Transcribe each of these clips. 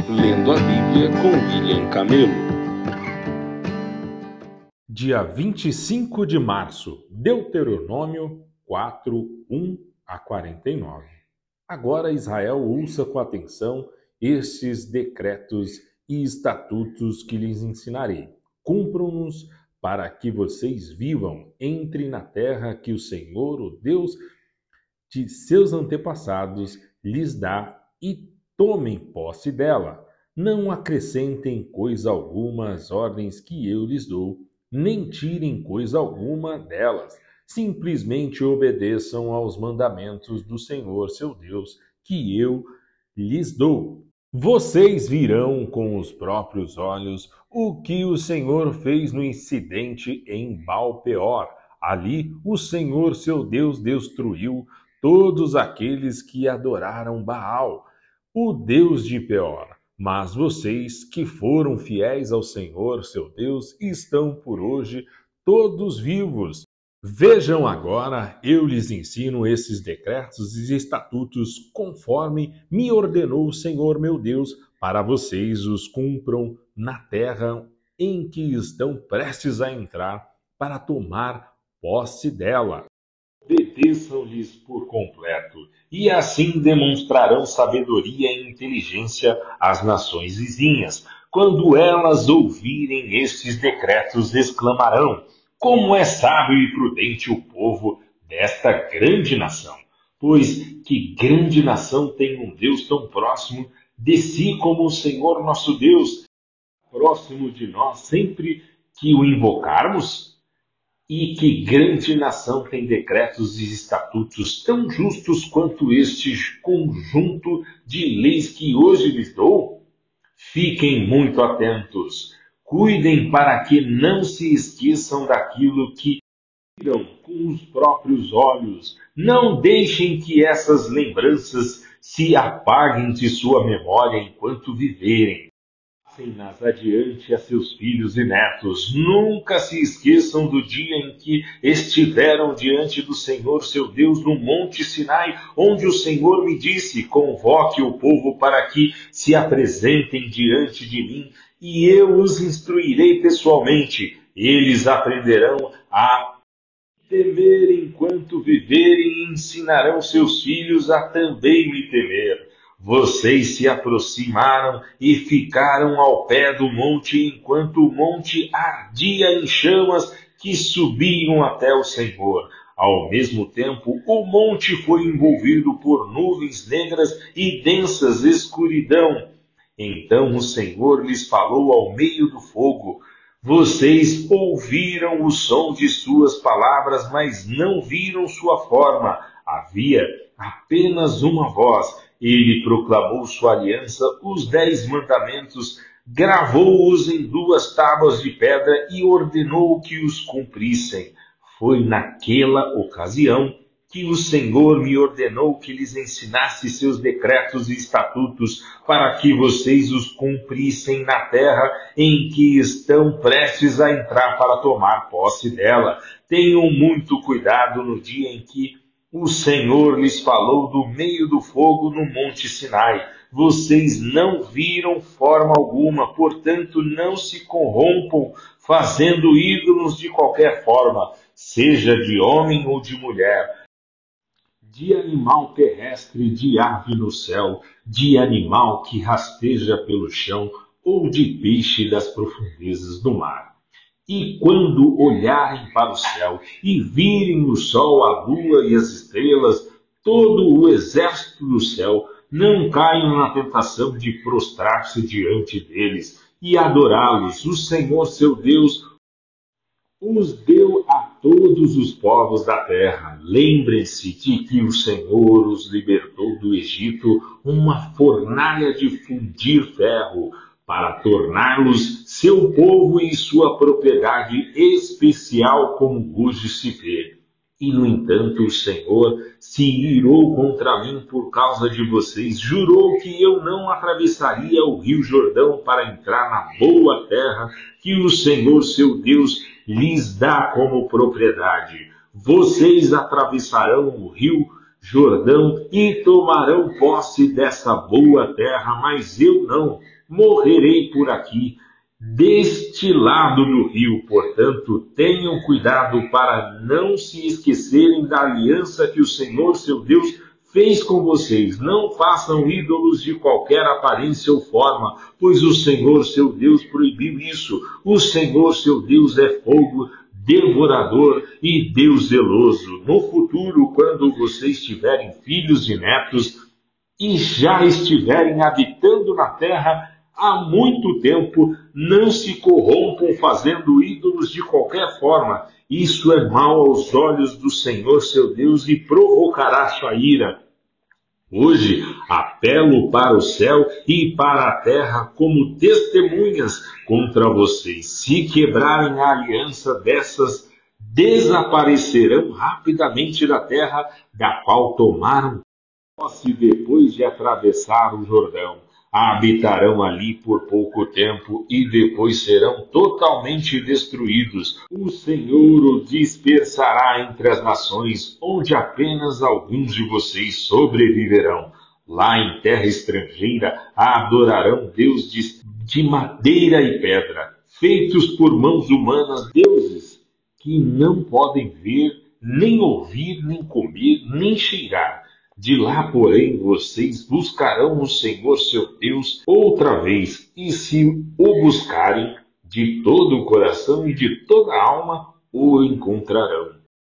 Lendo a Bíblia com William Camelo. Dia 25 de março, Deuteronômio 4, 1 a 49. Agora, Israel, ouça com atenção estes decretos e estatutos que lhes ensinarei. Cumpram-nos para que vocês vivam, entrem na terra que o Senhor, o Deus de seus antepassados, lhes dá e tomem posse dela. Não acrescentem coisa alguma às ordens que eu lhes dou, nem tirem coisa alguma delas. Simplesmente obedeçam aos mandamentos do Senhor, seu Deus, que eu lhes dou. Vocês virão com os próprios olhos o que o Senhor fez no incidente em Baal-peor. Ali, o Senhor, seu Deus, destruiu todos aqueles que adoraram Baal, o Deus de Peor. Mas vocês que foram fiéis ao Senhor, seu Deus, estão por hoje todos vivos. Vejam agora, eu lhes ensino esses decretos e estatutos conforme me ordenou o Senhor meu Deus, para vocês os cumpram na terra em que estão prestes a entrar para tomar posse dela. Obedeçam-lhes por completo, e assim demonstrarão sabedoria e inteligência às nações vizinhas. Quando elas ouvirem estes decretos, exclamarão: como é sábio e prudente o povo desta grande nação! Pois que grande nação tem um Deus tão próximo de si como o Senhor nosso Deus, próximo de nós sempre que o invocarmos? E que grande nação tem decretos e estatutos tão justos quanto este conjunto de leis que hoje lhes dou? Fiquem muito atentos. Cuidem para que não se esqueçam daquilo que viram com os próprios olhos. Não deixem que essas lembranças se apaguem de sua memória enquanto viverem. Passem-nas adiante a seus filhos e netos. Nunca se esqueçam do dia em que estiveram diante do Senhor seu Deus no Monte Sinai, onde o Senhor me disse: convoque o povo para que se apresentem diante de mim, e eu os instruirei pessoalmente. Eles aprenderão a temer enquanto viverem e ensinarão seus filhos a também me temer. Vocês se aproximaram e ficaram ao pé do monte enquanto o monte ardia em chamas que subiam até o Senhor. Ao mesmo tempo, o monte foi envolvido por nuvens negras e densas escuridão. Então o Senhor lhes falou ao meio do fogo. Vocês ouviram o som de suas palavras, mas não viram sua forma. Havia apenas uma voz. Ele proclamou sua aliança, os 10 mandamentos, gravou-os em 2 tábuas de pedra e ordenou que os cumprissem. Foi naquela ocasião que o Senhor me ordenou que lhes ensinasse seus decretos e estatutos, para que vocês os cumprissem na terra em que estão prestes a entrar para tomar posse dela. Tenham muito cuidado no dia em que o Senhor lhes falou do meio do fogo no Monte Sinai. Vocês não viram forma alguma, portanto não se corrompam fazendo ídolos de qualquer forma, seja de homem ou de mulher, de animal terrestre, de ave no céu, de animal que rasteja pelo chão ou de peixe das profundezas do mar. E quando olharem para o céu e virem o sol, a lua e as estrelas, todo o exército do céu, não caiam na tentação de prostrar-se diante deles e adorá-los. O Senhor seu Deus os deu a todos os povos da terra. Lembrem-se de que o Senhor os libertou do Egito, uma fornalha de fundir ferro, para torná-los seu povo e sua propriedade especial, como hoje se vê. E, no entanto, o Senhor se irou contra mim por causa de vocês. Jurou que eu não atravessaria o rio Jordão para entrar na boa terra que o Senhor, seu Deus, lhes dá como propriedade. Vocês atravessarão o rio Jordão e tomarão posse dessa boa terra, mas eu não, morrerei por aqui, deste lado do rio. Portanto, tenham cuidado para não se esquecerem da aliança que o Senhor, seu Deus, fez com vocês. Não façam ídolos de qualquer aparência ou forma, pois o Senhor, seu Deus, proibiu isso. O Senhor, seu Deus, é fogo devorador e Deus zeloso. No futuro, quando vocês tiverem filhos e netos e já estiverem habitando na terra há muito tempo, não se corrompam fazendo ídolos de qualquer forma. Isso é mal aos olhos do Senhor, seu Deus, e provocará sua ira. Hoje apelo para o céu e para a terra como testemunhas contra vocês. Se quebrarem a aliança dessas, desaparecerão rapidamente da terra da qual tomaram posse depois de atravessar o Jordão. Habitarão ali por pouco tempo e depois serão totalmente destruídos. O Senhor o dispersará entre as nações, onde apenas alguns de vocês sobreviverão. Lá em terra estrangeira adorarão deuses de madeira e pedra, feitos por mãos humanas, deuses que não podem ver, nem ouvir, nem comer, nem cheirar. De lá, porém, vocês buscarão o Senhor seu Deus outra vez, e se o buscarem de todo o coração e de toda a alma, o encontrarão.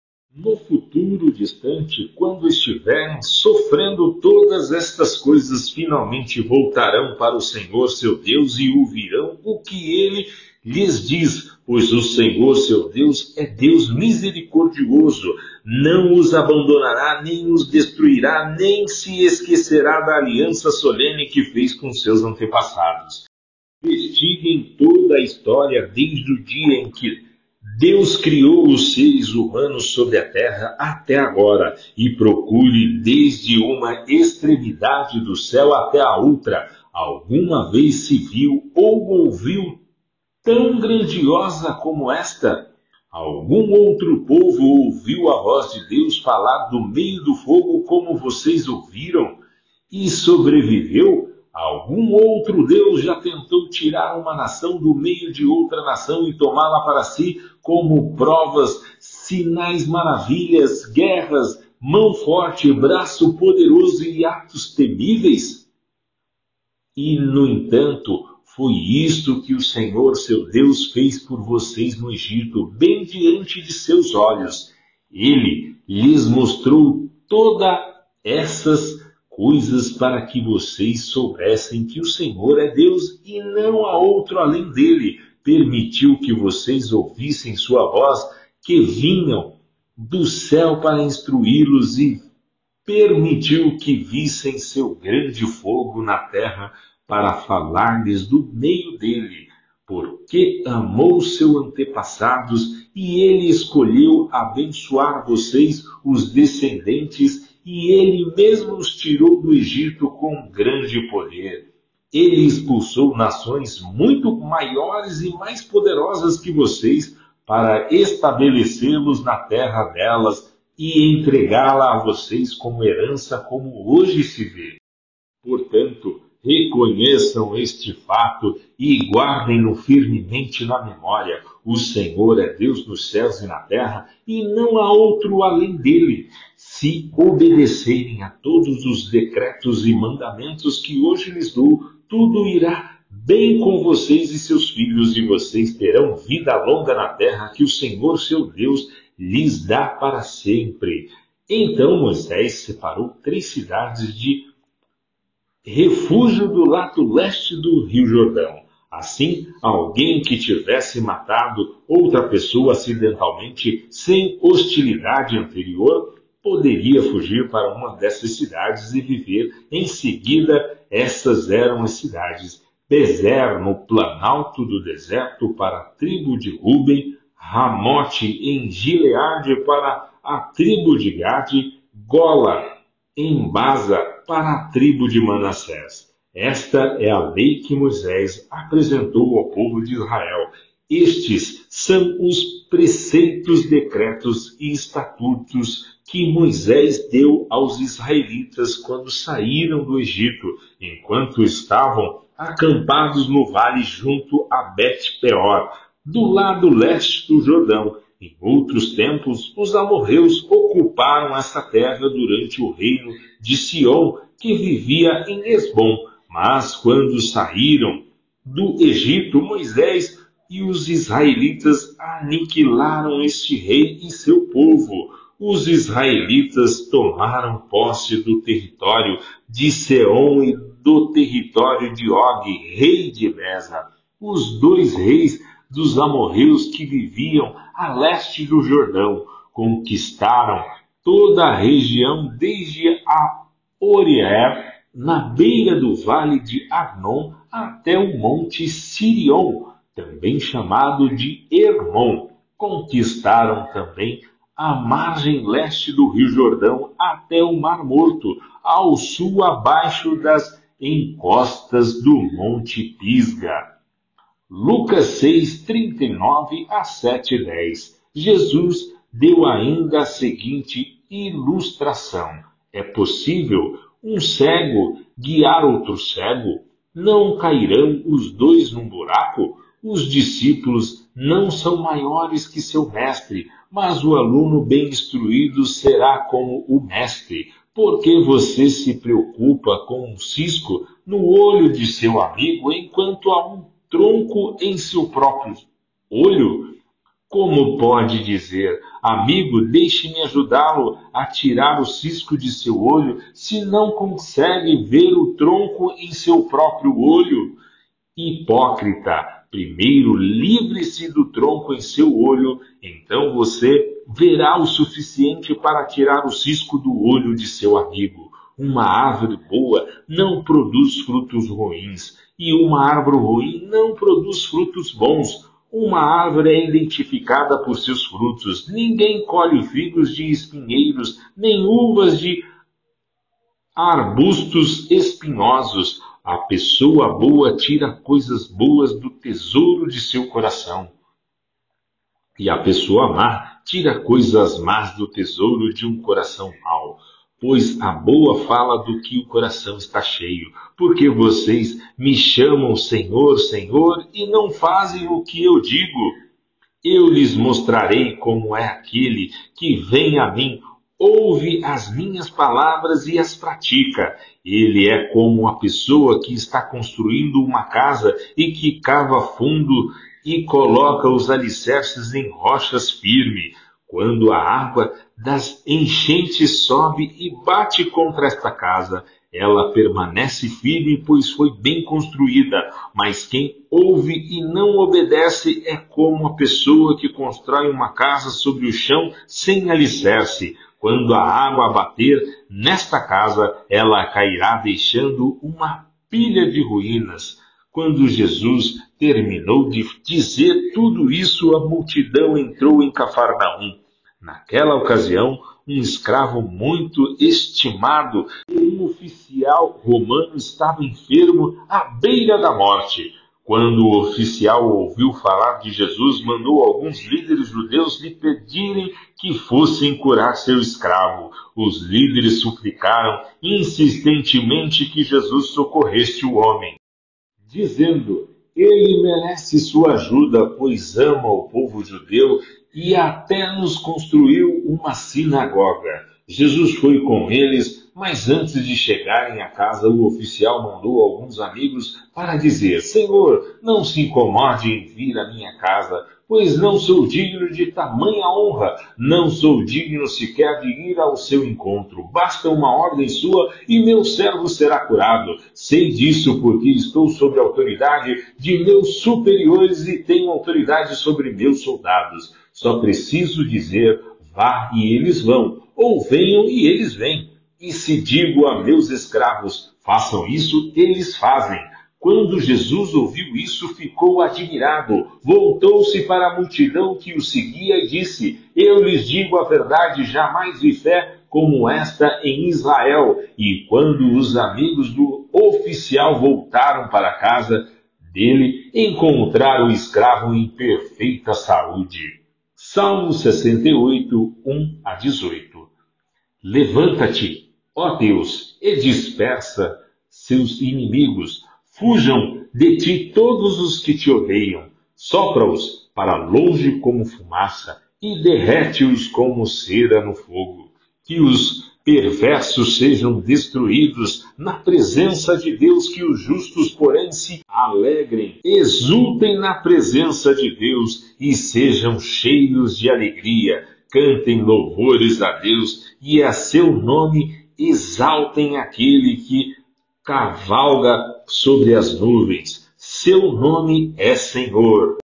No futuro distante, quando estiverem sofrendo todas estas coisas, finalmente voltarão para o Senhor seu Deus e ouvirão o que ele lhes diz, pois o Senhor seu Deus é Deus misericordioso, não os abandonará, nem os destruirá, nem se esquecerá da aliança solene que fez com seus antepassados. Investiguem toda a história desde o dia em que Deus criou os seres humanos sobre a terra até agora e procure desde uma extremidade do céu até a outra. Alguma vez se viu ou ouviu tão grandiosa como esta? Algum outro povo ouviu a voz de Deus falar do meio do fogo como vocês ouviram e sobreviveu? Algum outro Deus já tentou tirar uma nação do meio de outra nação e tomá-la para si como provas, sinais, maravilhas, guerras, mão forte, braço poderoso e atos temíveis? E, no entanto, foi isto que o Senhor, seu Deus, fez por vocês no Egito, bem diante de seus olhos. Ele lhes mostrou todas essas coisas para que vocês soubessem que o Senhor é Deus e não há outro além dele. Permitiu que vocês ouvissem sua voz, que vinham do céu para instruí-los e permitiu que vissem seu grande fogo na terra para falar-lhes do meio dele, porque amou seus antepassados e ele escolheu abençoar vocês, os descendentes, e ele mesmo os tirou do Egito com grande poder. Ele expulsou nações muito maiores e mais poderosas que vocês para estabelecê-los na terra delas e entregá-la a vocês como herança, como hoje se vê. Portanto, reconheçam este fato e guardem-no firmemente na memória. O Senhor é Deus nos céus e na terra, e não há outro além dele. Se obedecerem a todos os decretos e mandamentos que hoje lhes dou, tudo irá bem com vocês e seus filhos, e vocês terão vida longa na terra que o Senhor, seu Deus, lhes dá para sempre. Então Moisés separou 3 cidades de refúgio do lado leste do Rio Jordão. Assim, alguém que tivesse matado outra pessoa acidentalmente sem hostilidade anterior poderia fugir para uma dessas cidades e viver. Em seguida, essas eram as cidades: Bezer, no planalto do deserto, para a tribo de Ruben; Ramote, em Gileade, para a tribo de Gade; Gola, em Baza, para a tribo de Manassés. Esta é a lei que Moisés apresentou ao povo de Israel. Estes são os preceitos, decretos e estatutos que Moisés deu aos israelitas quando saíram do Egito, enquanto estavam acampados no vale junto a Bet-peor, do lado leste do Jordão. Em outros tempos, os amorreus ocuparam esta terra durante o reino de Sion, que vivia em Esbom. Mas quando saíram do Egito, Moisés e os israelitas aniquilaram este rei e seu povo. Os israelitas tomaram posse do território de Seom e do território de Og, rei de Beza, os dois reis dos amorreus que viviam a leste do Jordão. Conquistaram toda a região desde a Orier, na beira do vale de Arnon, até o monte Sirion, também chamado de Hermon. Conquistaram também a margem leste do Rio Jordão até o Mar Morto, ao sul abaixo das encostas do Monte Pisga. Lucas 6, 39 a 7:10. Jesus deu ainda a seguinte ilustração: é possível um cego guiar outro cego? Não cairão os dois num buraco? Os discípulos não são maiores que seu mestre, mas o aluno bem instruído será como o mestre. Por que você se preocupa com um cisco no olho de seu amigo, enquanto há um tronco em seu próprio olho? Como pode dizer, amigo, deixe-me ajudá-lo a tirar o cisco de seu olho, se não consegue ver o tronco em seu próprio olho? Hipócrita, primeiro livre-se do tronco em seu olho, então você verá o suficiente para tirar o cisco do olho de seu amigo. Uma árvore boa não produz frutos ruins, e uma árvore ruim não produz frutos bons. Uma árvore é identificada por seus frutos. Ninguém colhe figos de espinheiros, nem uvas de arbustos espinhosos. A pessoa boa tira coisas boas do tesouro de seu coração, e a pessoa má tira coisas más do tesouro de um coração mau. Pois a boa fala do que o coração está cheio. Porque vocês me chamam Senhor, Senhor, e não fazem o que eu digo. Eu lhes mostrarei como é aquele que vem a mim, ouve as minhas palavras e as pratica. Ele é como a pessoa que está construindo uma casa e que cava fundo e coloca os alicerces em rochas firmes. Quando a água das enchentes sobe e bate contra esta casa, ela permanece firme, pois foi bem construída. Mas quem ouve e não obedece é como a pessoa que constrói uma casa sobre o chão sem alicerce. Quando a água bater nesta casa, ela cairá, deixando uma pilha de ruínas. Quando Jesus terminou de dizer tudo isso, a multidão entrou em Cafarnaum. Naquela ocasião, um escravo muito estimado e um oficial romano estava enfermo à beira da morte. Quando o oficial ouviu falar de Jesus, mandou alguns líderes judeus lhe pedirem que fossem curar seu escravo. Os líderes suplicaram insistentemente que Jesus socorresse o homem, dizendo: ele merece sua ajuda, pois ama o povo judeu e até nos construiu uma sinagoga. Jesus foi com eles, mas antes de chegarem à casa, o oficial mandou alguns amigos para dizer: Senhor, não se incomode em vir à minha casa, pois não sou digno de tamanha honra, não sou digno sequer de ir ao seu encontro. Basta uma ordem sua e meu servo será curado. Sei disso porque estou sob a autoridade de meus superiores e tenho autoridade sobre meus soldados. Só preciso dizer: vá e eles vão, ou venham e eles vêm. E se digo a meus escravos: façam isso, eles fazem. Quando Jesus ouviu isso, ficou admirado. Voltou-se para a multidão que o seguia e disse: eu lhes digo a verdade, jamais vi fé como esta em Israel. E quando os amigos do oficial voltaram para casa, dele encontrar o escravo em perfeita saúde. Salmo 68, 1 a 18. Levanta-te, ó Deus, e dispersa seus inimigos. Fujam de ti todos os que te odeiam. Sopra-os para longe como fumaça e derrete-os como cera no fogo. Que os perversos sejam destruídos na presença de Deus, que os justos, porém, se alegrem, exultem na presença de Deus e sejam cheios de alegria. Cantem louvores a Deus e a seu nome exaltem aquele que cavalga sobre as nuvens. Seu nome é Senhor.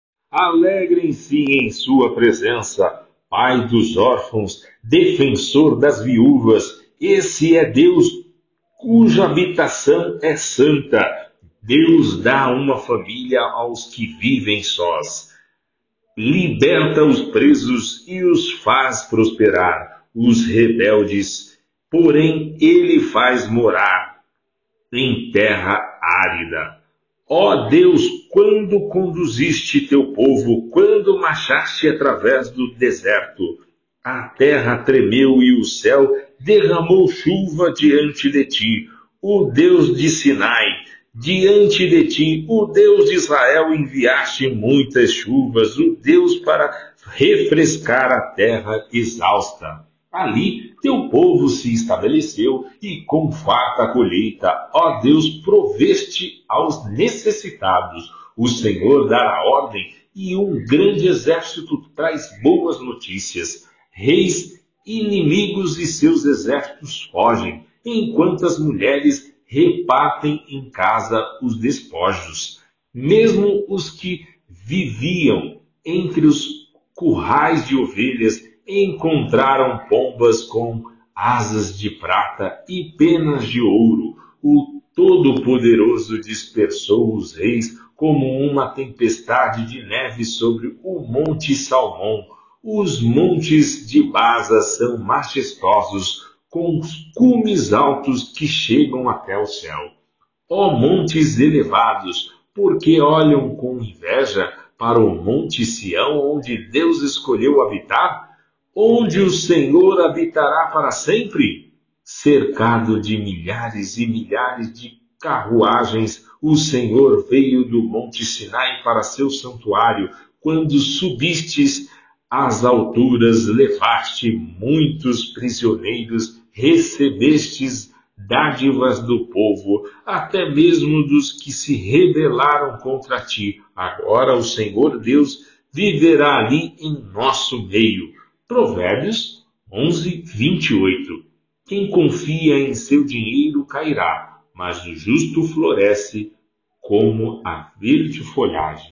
Alegrem-se em sua presença, Pai dos órfãos, defensor das viúvas. Esse é Deus cuja habitação é santa. Deus dá uma família aos que vivem sós. Liberta os presos e os faz prosperar. Os rebeldes, porém, ele faz morar em terra árida. Ó Deus, quando conduziste teu povo, quando marchaste através do deserto, a terra tremeu e o céu derramou chuva diante de ti. O Deus de Sinai, diante de ti, o Deus de Israel, enviaste muitas chuvas, o Deus para refrescar a terra exausta. Ali teu povo se estabeleceu e com farta colheita, ó Deus, proveste aos necessitados. O Senhor dará ordem e um grande exército traz boas notícias. Reis inimigos e seus exércitos fogem, enquanto as mulheres repartem em casa os despojos. Mesmo os que viviam entre os currais de ovelhas encontraram pombas com asas de prata e penas de ouro. O Todo-Poderoso dispersou os reis como uma tempestade de neve sobre o Monte Salmão. Os montes de Basa são majestosos, com cumes altos que chegam até o céu. Ó montes elevados, porque olham com inveja para o Monte Sião, onde Deus escolheu habitar? Onde o Senhor habitará para sempre? Cercado de milhares e milhares de carruagens, o Senhor veio do Monte Sinai para seu santuário. Quando subistes às alturas, levaste muitos prisioneiros, recebestes dádivas do povo, até mesmo dos que se rebelaram contra ti. Agora o Senhor Deus viverá ali em nosso meio. Provérbios 11, 28. Quem confia em seu dinheiro cairá, mas o justo floresce como a verde folhagem.